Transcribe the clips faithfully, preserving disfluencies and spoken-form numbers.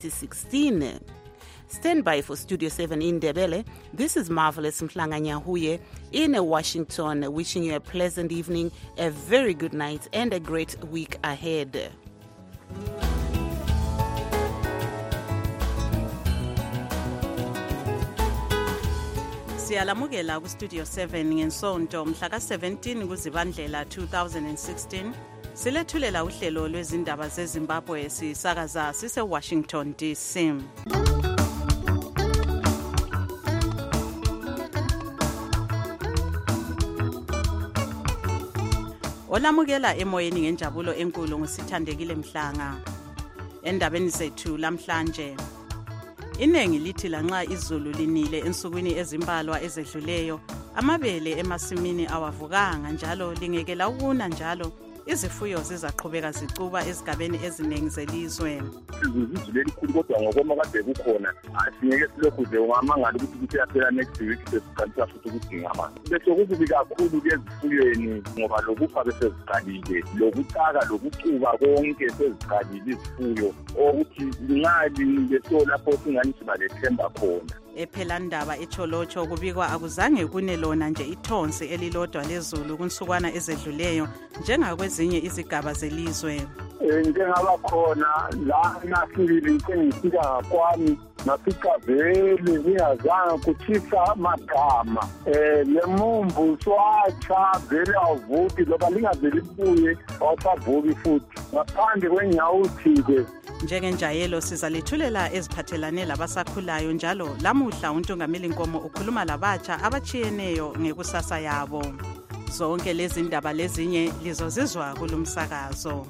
sixteen. Stand by for Studio seven in Ndebele. This is Marvelous Mhlanganyahuye in Washington, wishing you a pleasant evening, a very good night, and a great week ahead. Siyalamukela ku Studio seven ngensonto mhla ka seventeen kuZibandlela two thousand sixteen. Silethulela uhlelo lwezindaba zeZimbabwe sisakaza sise Washington D C. Olamukela emoyeni ngenjabulo enkulu ngusithandekile Mhlanga. Endabeni zethu lamhlanje, inengi lithi lanxa izulu linile ensukwini ezimbalwa ezedluleyo, amabele emasimini awavukanga njalo lingekela ukuna njalo izifuyo zizaqhubeka zicuba ezigabeni eziningi zelizwe. Izulu elikhulu kodwa ngokoma kade kukhona asingeke silokhu nje ungamangala ukuthi kusiyaphela next week sesiqalisa futhi ukudinga amanzi. Bese kukubi kakhulu ezifuyweni ngoba lokufa bese ziqalile, lokucaka lokucuba konke seziqalile izifuyo ukuthi ngali leso lapho singani sibalethemba khona. Ephelandaba eCholocho kubikwa akuzange kune lona nje ithonsi elilodwa lezulu kunsukwana ezedluleyo njengakwezinye izigaba zelizwe. Njengaba khona la nasibili sengifika kwami nafika vele ngiyazanga kuthisa magama eh lemumbu swacha vele avuki loba lingaveli ibuye awusavuki futhi ngaphandle kwenyawuthi-ke. Njengenjayelo sizalethulela eziphathelane labasakhulayo njalo lamuhla uNtungameli Nkomo ukhuluma labatsha abachiyeneyo ngekusasa yabo. Zonke lezi ndaba lezinye lizozizwa kulumsakazo.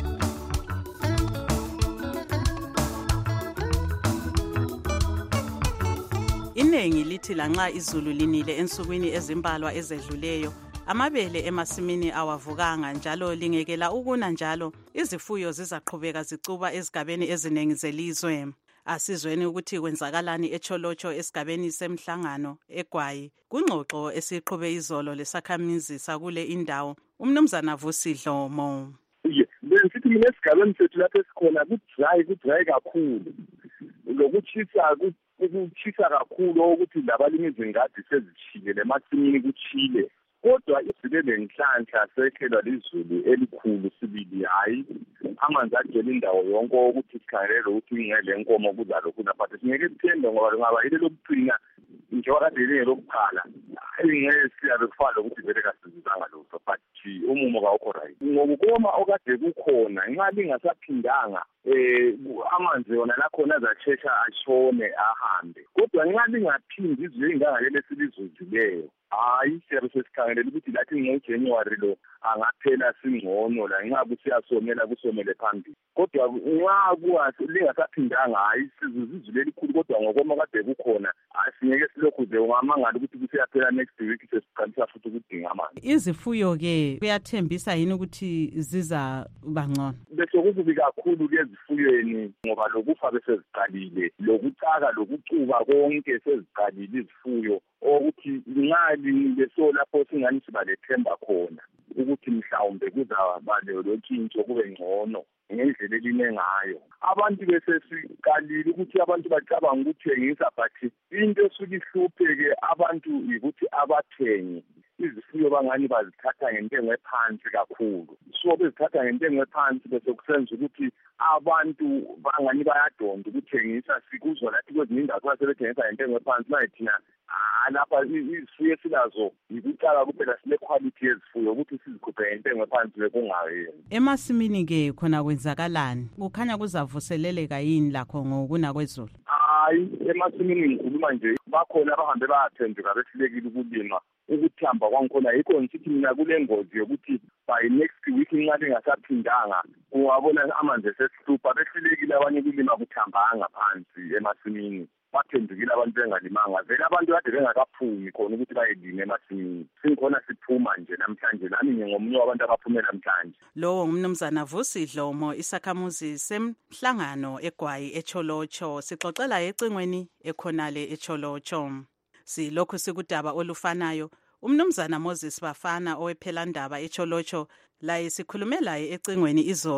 Inengi lithi lanxa izulu linile ensukwini ezimbalwa ezedluleyo, amabele emasimini awavukanga njalo lingekela ukuna njalo izifuyo zizaqhubeka zicuba ezigabeni eziningi zelizwe. Asizweni ukuthi kwenzakalani eCholocho esigabeni semhlangano eGwayi kungxoxo esiqhube izolo lesakhamizi sakule indawo uMnumzana Vusi Dlomo. Bensithi mina esigabeni sethu lapho esikhona kudry kudry kakhulu. Lokuchisa ukuchisa kakhulu ukuthi labalimi zingadi sezichile lemasimini kuchile. Kodwa izilele ngenhlanhla sekhelwa lizulu elikhulu sibili hayi amanzi agcwele indawo yonke ukuthi sikhangelele ukuthi ngele nkomo kuzalo kuna but singeke sithembe ngoba ngaba ile lokugcina njengoba kade lokuphala ingeke siyabe kufala ukuthi vele kasizanga lokho but umumo kawukho right ngokukoma okade kukhona nxa lingasaphindanga eh amanzi yona lakhona azachesha ashone ahambe kodwa nxa lingaphindi izwe ingangalele silizuzileyo hayi siyabe sesikhangelela ukuthi lathi ngoJanuary lo angaphela singcono la nxa kusiyasomela kusomele phambili kodwa nxa kuwathi lingasaphindanga hayi sizizizule elikhulu kodwa ngokoma kade kukhona asingeke silokhu nje ungamangala ukuthi kusiyaphela next week sesiqalisa futhi ukudinga amanzi. Izifuyo ke kuyathembisa yini ukuthi ziza bangcono? Bese kukubi kakhulu ezifuyweni ngoba lokufa bese ziqalile, lokucaka lokucuba konke seziqalile izifuyo ukuthi ngali leso lapho singani sibalethemba khona ukuthi mhlawumbe kuzaba lolontshintsho kube ngcono ngendlela eline ngayo. Abantu bese siqalile ukuthi abantu bacabanga ukuthengisa but into esuke ihluphe-ke abantu ukuthi abathengi izifuyo bangani bazithatha ngentengo ephansi kakhulu. So bezithatha ngentengo ephansi bese kusenza ukuthi abantu bangani bayadonda ukuthengisa sikuzwa lathi kwezinye indawo sebethengisa ngentengo ephansi manje thina lapha izifuyo silazo ikucala kuphela sile quality yezifuyo ukuthi sizikhuphe ngentengo ephansi bekungayenzi. Emasimini ke khona kwenzakalani? Kukhanya kuzavuseleleka yini lakho ngokuna kwezulu? Hayi emasimini ngikhuluma nje bakhona abahambe bayathenjeka behlulekile ukulima ukuthamba kwangikhona yikho ngithi mina kule ngozi yokuthi by next week nxa lingasaphindanga ungabona amanzi esesihlupha behlulekile abanye kulima kuthambanga phansi emasimini baphendukile abantu bengalimanga vele abantu kade bengakaphumi khona ukuthi bayelima emasimini singikhona siphuma nje namhlanje nami ngingomunye wabantu abaphumela namhlanje. Lowo ngumnumzana Vusi Dlomo isakhamuzi semhlangano eGwayi eCholocho sixoxela ecingweni ekhonale eCholocho. Silokhu sikudaba olufanayo umnumzana Moses Bafana owephelandaba eCholocho laye sikhulume laye ecingweni izolo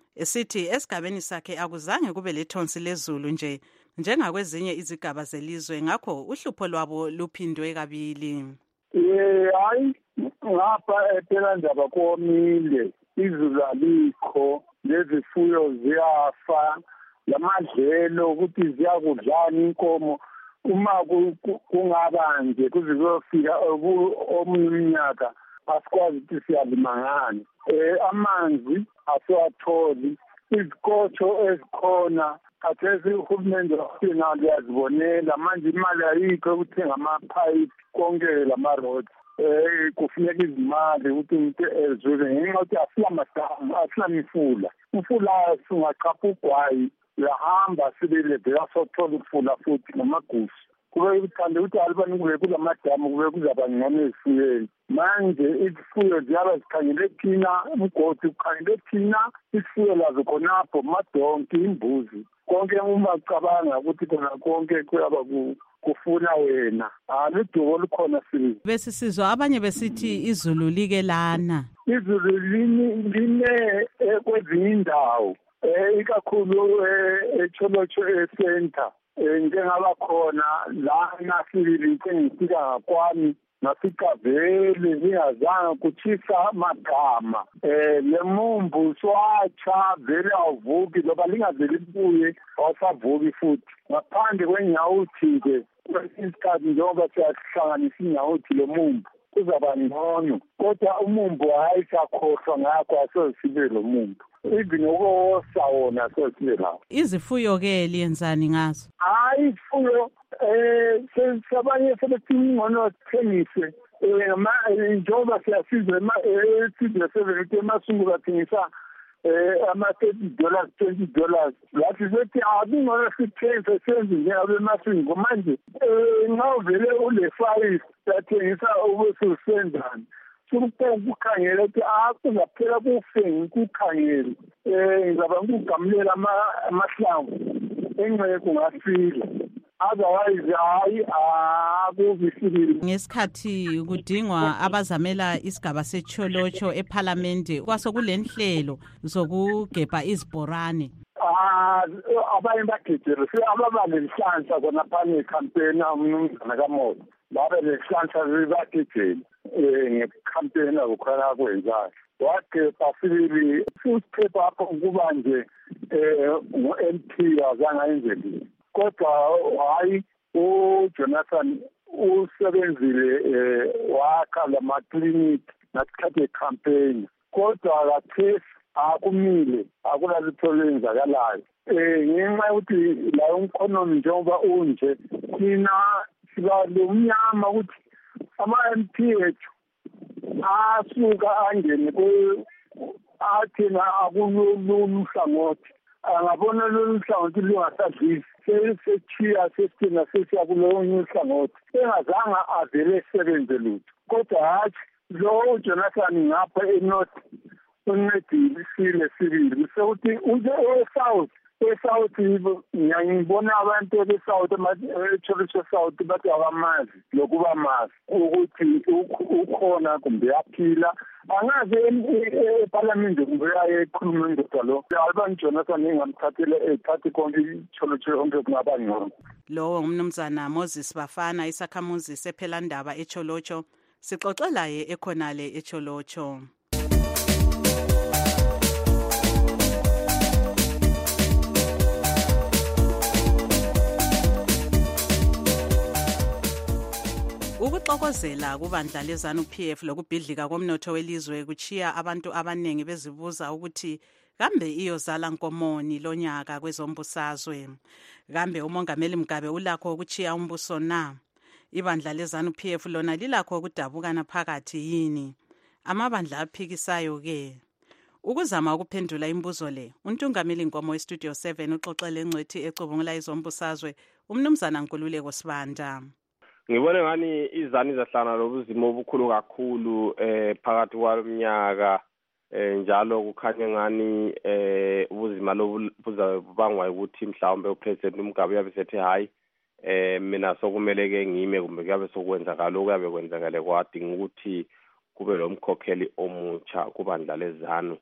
esithi esigabeni sakhe akuzange kube lethonsi lezulu nje njengakwezinye izigaba zelizwe ngakho uhlupho lwabo luphindwe kabili. Eh hayi ngapha ephela ndaba komile izulu alikho lezifuyo ziyafa lamadlelo ukuthi ziyakudlana inkomo uma kungaba nje kuze kuyofika omunye umnyaka asikwazi ukuthi siyalima ngani. Eh amanzi asiwatholi izikotsho ezikhona khathesi uhulumende wasinalo yazibonela manje imali ayikho ukuthenga amapipe konke lama-roads. Eh kufuneka izimali ukuthi umuntu ezwe ngenxa yokuthi asilamadamu asilamifula umfula singaqapha ugwayi lahamba sibele bheka sothola ukufula futhi namagusu kube kuthanda ukuthi alibani kube kulamadamu kube kuzaba ngcono ezifuyweni. Manje izifuyo ziyaba zikhangele thina umgodi ukhangele thina isifuyo lazo khonapho madonki imbuzi konke uma ucabanga ukuthi khona konke kuyaba kufuna wena aliduko olukhona sibili. Besisizwa abanye besithi izulu like lana. Izulu line kwezinye indawo eh ikakhulu eCholocho eCenter njengaba khona lana sibili ngifika ngakwami nafika vele zingazange kuchisa magama eh lemumbu swacha vele awuvuki loba lingaveli libuye awusavuki futhi ngaphandle kwenyawuthi ke kwesikhathi njengoba siyahlanganisa inyawuthi lomumbu kuzaba ngcono kodwa umumbu hayi sakhohlwa ngakho asosibe lo mumbu even ukuwosa wona sosibe lawo. Izifuyo ke liyenzani ngazo? Hayi izifuyo eh sabanye sebethi ngcono sithengise njengoba siyasizwa esizwe seventy emasungu bathengisa eh ama-thirty dollars twenty dollars lathi sethi akungcono sithengise senze njengabe emasungu manje nxa uvele ule-five siyathengisa ubesusenzani sukukhangela ukuthi akuzaphela kufe ngikukhangele um ngizaba ngikugamulela amahlamvu engceko ngasila otherwise hayi akubisikile. Ngesikhathi kudingwa abazamela isigaba seCholocho ephalamende kwasokule nhlelo zokugebha izibhorane. Ah abanye bagejere ababa lenhlanhla kona phane ecampaign umnumzana kaMoyo babe lenhlanhla zibagejele eh ngecampaign akukhona kwenzayo wagebha sibili futhi apho kuba nje eh u-M P azange ayenzele kodwa hayi uJonathan usebenzile wakha lama-clinic nasikhathi ecampaign kodwa kathesi akumile akunalitho lenzakalayo um ngenxa yokuthi la umkhonomi njengoba unje thina siba lomnyama ukuthi ama-M P ethu asuka angene athina akulolu hlangothi angabona lolu hlangothi lungasadlisi sesichiya sesithina sesiyakulonye uhlangothi engazange avele esebenze lutho kodwa hathi lo uJonathan ngapha eNorth uncedisile sibili sekuthi uje eSouth eSouth ngiyangibona abantu beSouth eCholocho South bathi abamazi lokuba mazi ukuthi ukhona kumbe yaphila angaze eParliament kumbe ayekhuluma ndoda lo albani Jonathan engamthathele ethathe konke iCholocho yonke kungaba ngcono. Lowo ngumnumzana Moses Bafana isakhamuzi sephelandaba eCholocho sixoxelaye ekhonale eCholocho. Ukuxokozela kubandla lezanu P F lokubhidlika komnotho welizwe kuchiya abantu abanengi bezibuza ukuthi kambe iyozala nkomoni lonyaka kwezombusazwe. Kambe umongameli Mugabe ulakho ukuchiya umbuso na? Ibandla lezanu P F lona lilakho ukudabukana phakathi yini? Amabandla aphikisayo ke. Ukuzama ukuphendula imbuzo le, untungameli Nkomo eStudio seven uxoxele ngcwethi ecubungula izombusazwe umnumzana Nkululeko Sibanda. Ngibone ngani izani zahlana lobuzimo obukhulu kakhulu eh phakathi kwaminyaka eh njalo kukhanya ngani eh ubuzima lobuzabangwa ukuthi mhlawumbe uPresident Mugabe yabe sethi hayi eh mina sokumeleke ngime kumbe kuyabe sokwenzakala okuyabe kwenzakale kwadinga ukuthi kube lo mkhokheli omutsha kubandla lezanu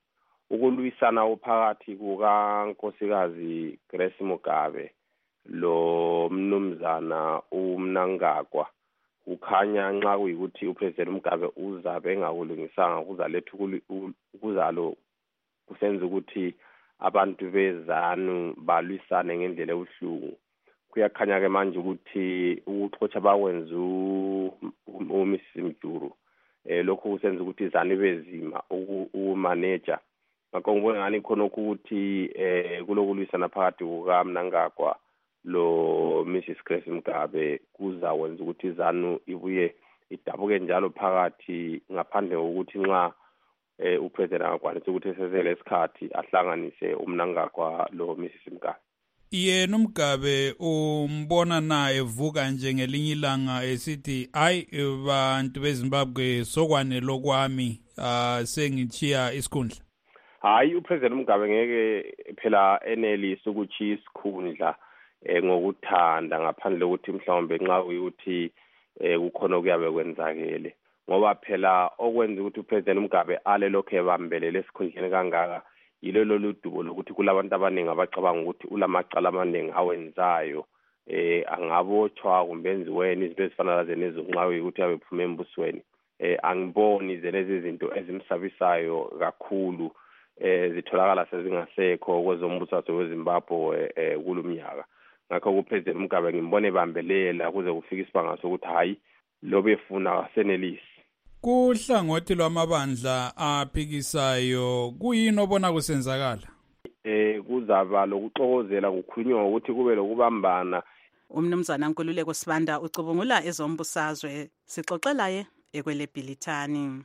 ukulwisana ophakathi kukankosikazi Grace Mugabe lo mnumzana uMnangagwa ukhanya nxa kuyikuthi uPresident Mugabe uzabe engakulungisanga kuzaletha ukuzalo kusenza ukuthi abantu bezanu balwisane ngendlela ebuhlungu. Kuyakhanya ke manje ukuthi ukuxotsha bakwenza uMiss Mjuru eh lokho kusenza ukuthi izani bezima ukumanager. Ngakho ngibona ngani khona ukuthi eh kulokulwisana phakathi kukaMnangagwa lo Missus Grace Mugabe kuzawenza ukuthi izanu ibuye idabuke njalo phakathi ngaphandle kokuthi nxa eh uPresident angakwanisa ukuthi esezele isikhathi ahlanganise uMnangagwa lo Missus Mugabe. Yena uMgabe umbona naye evuka njengelinye ilanga esithi hayi bantu beZimbabwe sokwane lokwami ah sengichiya isikhundla. Hayi uPresident Mugabe ngeke phela enelisi ukuthi isikhundla eh ngokuthanda ngaphandle ukuthi mhlawumbe nxa uyuthi eh kukhona kuyabe kwenzakele ngoba phela okwenza ukuthi uPresident Mugabe ale lokho ebambelele esikhundleni kangaka yilelo ludubo lokuthi kulabantu abaningi abacabanga ukuthi ulamacala amaningi awenzayo eh angabotshwa kumbe enziweni izinto ezifana lezo nxa ukuthi abe phuma embusweni eh angiboni lezi zinto ezimsabisayo kakhulu eh zitholakala sezingasekho kwezombusazwe weZimbabwe eh kulumnyaka. Ngakho uPresident Mugabe ngimbone bambelela kuze kufike isibanga sokuthi hayi lobe efuna senelisi. Kuhlangothi lwamabandla aphikisayo kuyini obona kusenzakala? Eh kuzaba lokuxokozela kukhulunywa ukuthi kube lokubambana. Umnumzana Nkululeko Sibanda ucubungula ezombusazwe sixoxelaye ekweleBhilithani.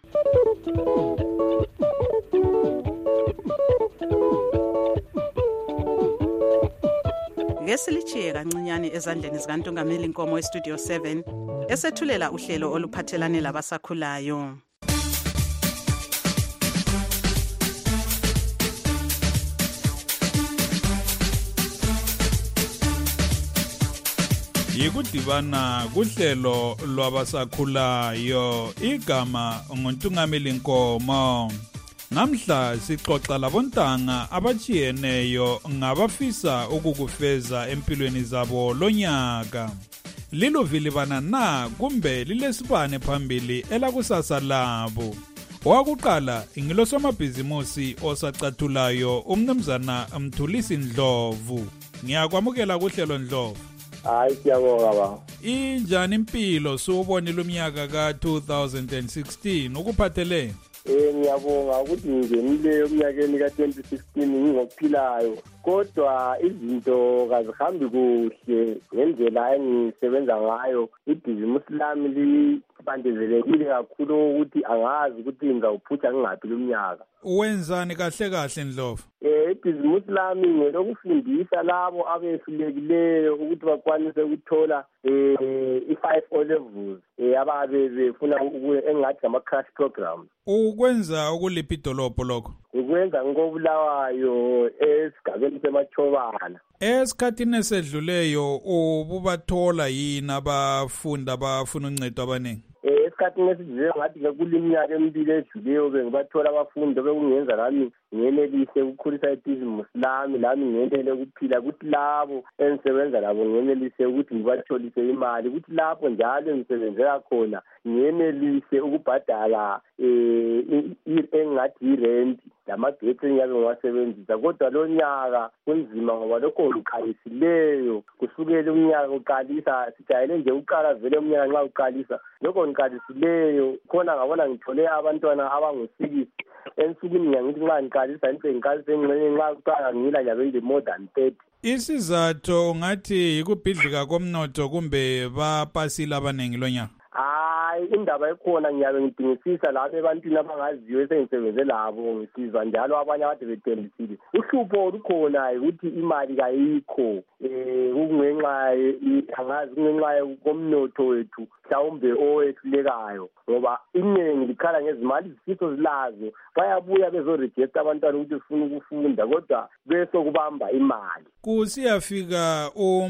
Ngesilichiye kancinyane ezandleni zikaNtungameli Nkomo eStudio seven esethulela uhlelo oluphathelane labasakhulayo. Yikudibana kuhlelo lwabasakhulayo igama nguNtungameli Nkomo. Namhla sixoxa labontanga abachiyeneyo ngabafisa ukukufeza empilweni zabo lonyaka. Liluvilibana na kumbe lilesibane phambili elakusasa labo. Wakuqala ingilosomabhizimusi osacathulayo umnumzana Mthulisi Ndlovu. Ngiyakwamukela kuhlelo Ndlovu. Hayi siyabonga baba. Injani impilo siwubonile umnyaka ka two thousand sixteen ukuphathele? Eh ngiyabonga ukuthi ngingenile umnyakeni ka twenty sixteen ngingophilayo kodwa izinto kazihambi kuhle ngendlela engisebenza ngayo ibhizimusi lami libandezelekile kakhulu ukuthi angazi ukuthi ngizawuphutha ngingaphi lumnyaka. Wenzani kahle kahle Ndlovu? Eh ibhizimusi lami ngelokufundisa labo abehlulekile ukuthi bakwanise ukuthola eh i-five O levels eh ababe befuna engathi ama crash programs. Ukwenza ukuliphi idolobho lokho? Ukwenza ngobulawayo esigabeni seMachobana. Esikhathini esedluleyo ububathola yini abafundi abafuna uncedo abaningi? Eh esikhathini esidlule ngathi kuliminyaka emibili edluleyo bengibathola abafundi bekungenza lami ngenelise ukukhulisa ibhizimusi lami lami ngenele ukuphila ukuthi labo engisebenza labo ngenelise ukuthi ngibatholise imali ukuthi lapho njalo engisebenzela khona ngenelise ukubhadala eh engathi irent lamagetsi engiyabe ngiwasebenzisa kodwa lo nyaka kunzima ngoba lokho ngiqalisileyo kusukela umnyaka uqalisa sijayele nje uqala vele umnyaka nxa uqalisa lokho ngiqalisileyo khona ngabona ngithole abantwana abangu-six ensukwini ngiyangithi nxa ngiqalisa into ngiqalisa engxenye nxa kuqala ngila nje benje more than thirty. Isizathu ungathi yikubhidlika komnotho kumbe bapasile abaningi lo nyaka? Hayi indaba ekhona ngiyabe ngidingisisa lapha ebantwini abangaziyo esengisebenze labo ngisizwa njalo abanye abade bethembisile uhlupho lukhona ukuthi imali kayikho eh kungenxa angazi kungenxa komnotho wethu mhlawumbe owehlulekayo ngoba iningi likhala ngezimali izifiso zilazo bayabuya bezoregister abantwana ukuthi ufuna ukufunda kodwa bese kubamba imali. Kusiyafika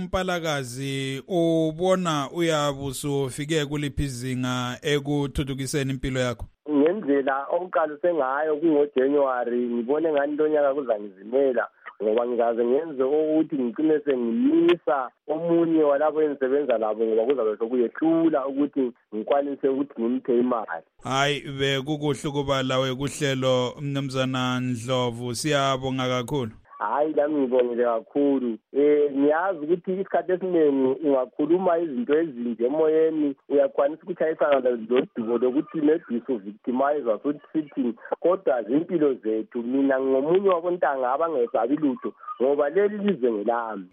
umpalakazi ubona uyabuso ufike kuliphi izinga ekuthuthukiseni impilo yakho? Ngendlela indlela okuqalise ngayo kungoJanuary ngibone ngani lonyaka kuzangizimela ngoba ngikaze ngenze ukuthi ngicine sengimisa omunye walabo engisebenza labo ngoba kuzabe sokuyehlula ukuthi ngikwanise ukuthi ngimthe imali. Hayi bekukuhle kuba lawe kuhlelo Mnumzana Ndlovu, siyabonga kakhulu. Hayi lami ngibongile kakhulu. Eh ngiyazi ukuthi isikhathi esiningi ungakhuluma izinto ezinje emoyeni uyakwanisa ukuchayisana lodumo lokuthi nebiso victimizer futhi sitting kodwa izimpilo zethu mina ngomunye wabontanga abangesabi lutho ngoba leli lize ngelami.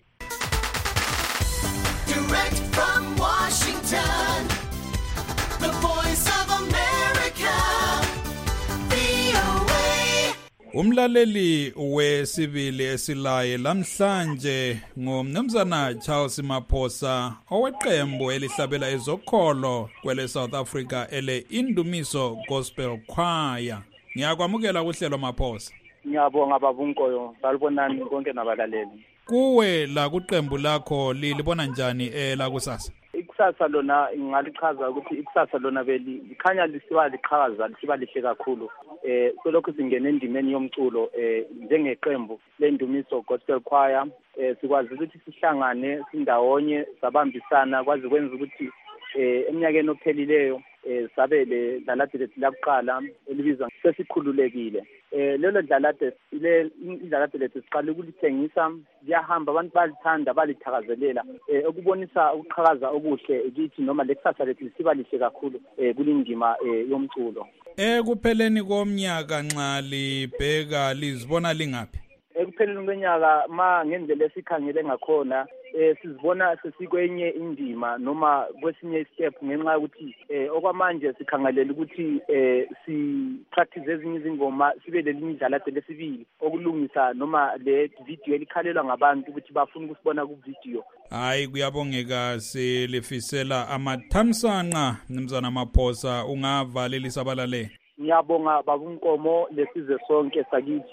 Direct from Washington, the voice of America, V O A. Umlaleli wesibili esilaye lamhlanje ngumnumzana Charles Maphosa oweqembu elihlabela ezokholo kwele South Africa ele Indumiso Gospel Choir. Ngiyakwamukela kuhlelo Maphosa. Ngiyabonga babunkoyo, salibonani konke nabalaleli. Kuwe la kuqembu lakho lilibona njani eh la kusasa? Ikusasa lona ngalichaza ukuthi ikusasa lona beli ikhanya lisiba liqhaza lisiba lihle kakhulu. Eh solokhu singena endimeni yomculo eh njengeqembu leNdumiso Gospel Choir eh sikwazi ukuthi sihlangane sindawonye sabambisana kwazi kwenza ukuthi eh eminyakeni ophelileyo eh sabele lalade lethi lakuqala elibizwa sesikhululekile. Eh lelo dlalade ile idlalade lethu siqale ukulithengisa liyahamba abantu balithanda balithakazelela eh ukubonisa ukuqhakaza okuhle kithi noma lekusasa lethu siba lihle kakhulu eh kulindima eh yomculo. Eh kupheleni komnyaka nxa libheka lizibona lingapi? Ekupheleni kwenyaka ma ngendlela esikhangele ngakhona eh sizibona sesikwenye indima noma kwesinye step ngenxa ukuthi eh okwamanje sikhangelela ukuthi eh si practice ezinye izingoma sibe lelinye idlalade lesibili okulungisa noma le video elikhalelwa ngabantu ukuthi bafuna ukusibona ku video. Hayi kuyabongeka silifisela amathamsanqa Mnumzana Maphosa ungavalelisa abalaleli. Ngiyabonga babunkomo lesizwe sonke sakithi.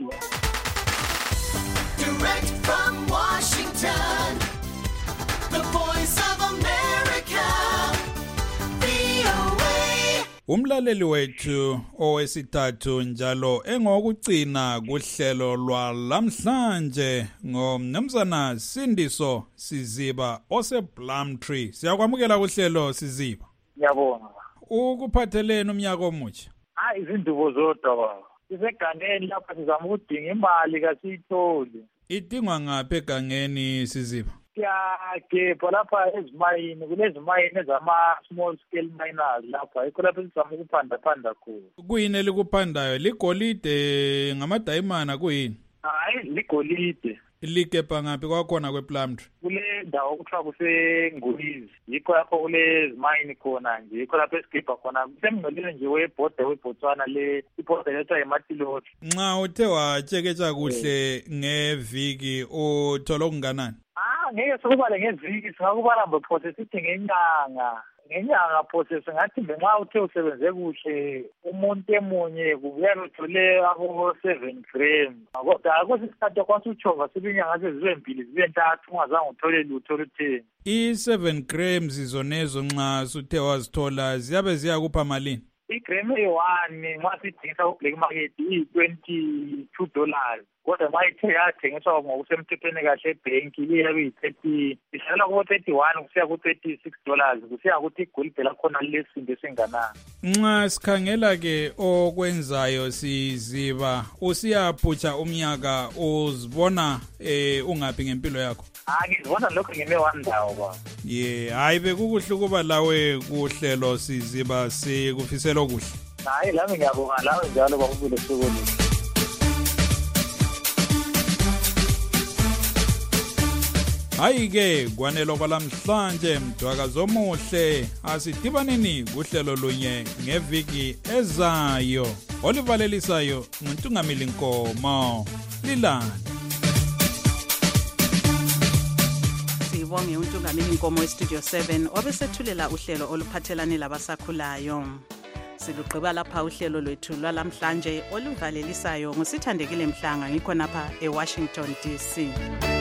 Direct from Washington, the voice of America, V O A. Umlaleli wethu owesithathu njalo engokugcina kuhlelo lwa lamhlanje ngomnumzana Sindiso Siziba ose Plumtree. Siyakwamukela kuhlelo Siziba. Ngiyabonga. Ukuphatheleni umnyaka omutsha? Hayi izindubo zodwa. Isegangeni lapha sizama ukudinga imali kasiyitholi. Idingwa ngaphi egangeni Siziba? Siyagebha lapha ezimayini, kunezimayini ezama small scale miners lapha. Yikho lapha sizama ukuphanda phanda khona. Kuyini elikuphandayo? Ligolide ngamadayimana kuyini? Hayi ligolide. Ligebha ngaphi kwakhona kwePlumtree? Kule ndawo okuthiwa kuseNgulizi. Yikho lapho kule zimayini khona nje. Yikho lapho esigebha khona. Kusemngcolile nje webhoda weBotswana le ibhoda letha eMatiloti. Nxa uthe watsheketsha kuhle ngeviki uthola okunganani? Ah ngeke sikubale ngeviki singakubala mbophose sithi ngenyanga. Ngenyanga phose singathi nxa uthe usebenze kuhle umuntu emunye kubuya uthole abo seven grams. Kodwa akusisikhathi kwasuchova sibinyanga sezibe mbili zibe ntathu ungazange uthole lutho olutheni. I seven grams izonezo nxa suthe wazithola ziyabe ziyakupha malini? Igram eyi-one nxa sidingisa ku-black market iyi-twenty-two dollars. Kodwa ma ithe yathengiswa ngokusemthethweni kahle ebhenki iyabe iyi-thirty, ihlala kubo-thirty-one kusiya ku-thirty-six dollars kusiya ukuthi igolide lakhona lilesisindo esinganani. Nxa sikhangela-ke okwenzayo Siziba usiyaphutsha umnyaka uzibona eh ungaphi ngempilo yakho? Ah ngizibona lokho ngime one ndawo ba. Ye hayi bekukuhle kuba lawe kuhlelo Siziba sikufisela okuhle. Hayi lami ngiyabonga lawe njalo bakubule sokolo. Hayi-ke kwanelo kwalamhlanje mdwakazo omuhle asidibaneni kuhlelo lunye ngeviki ezayo olivalelisayo nguNtungamili Nkomo lilana. Sibonge uNtungamili Nkomo weStudio seven obesethulela uhlelo oluphathelane labasakhulayo. Silugqiba lapha uhlelo lwethu lwalamhlanje oluvalelisayo ngusithandekile Mhlanga ngikho napha eWashington D C.